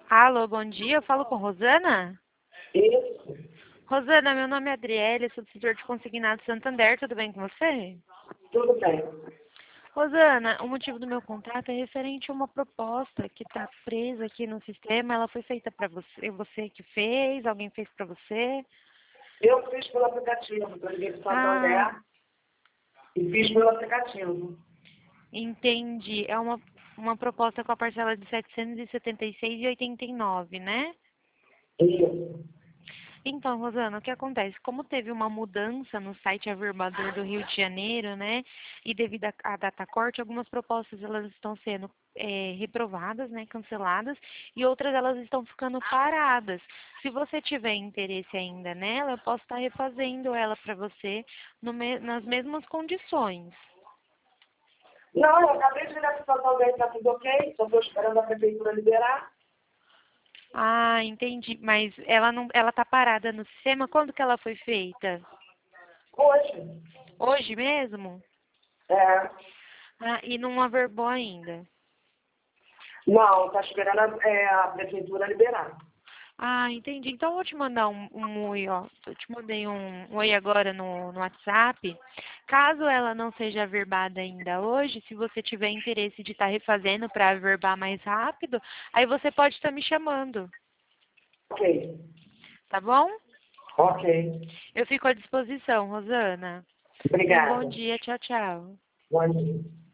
Alô, bom dia. Eu falo com Rosana? Isso, Rosana, meu nome é Adriele, sou do setor de consignado Santander. Tudo bem com você? tudo bem. Rosana, o motivo do meu contato é referente a uma proposta que está presa aqui no sistema. Ela foi feita para você, você que fez? Alguém fez para você? Eu fiz pelo aplicativo, eu liguei para Ah, Santander e fiz pelo aplicativo. entendi. É uma proposta com a parcela de 776,89, né? Isso. Então, Rosana, o que acontece? Como teve uma mudança no site Averbador do Rio de Janeiro, né, e devido à data corte, algumas propostas elas estão sendo reprovadas, né, canceladas, e outras elas estão ficando paradas. Se você tiver interesse ainda nela, eu posso estar refazendo ela para você nas mesmas condições. Não, eu acabei de ligar para Santander, está tudo ok, só estou esperando a prefeitura liberar. Ah, entendi. Mas ela não, ela tá parada no sistema. Quando que ela foi feita? Hoje. Hoje mesmo? É, Ah, e não averbou ainda. não, está esperando a prefeitura liberar. Ah, entendi. Então eu vou te mandar um oi, ó. Eu te mandei um oi agora no WhatsApp. Caso ela não seja averbada ainda hoje, se você tiver interesse de estar refazendo para averbar mais rápido, aí você pode estar me chamando, Ok, tá bom? ok. Eu fico à disposição, Rosana. Tenha um bom Obrigada. dia. Tchau, tchau. Bom dia.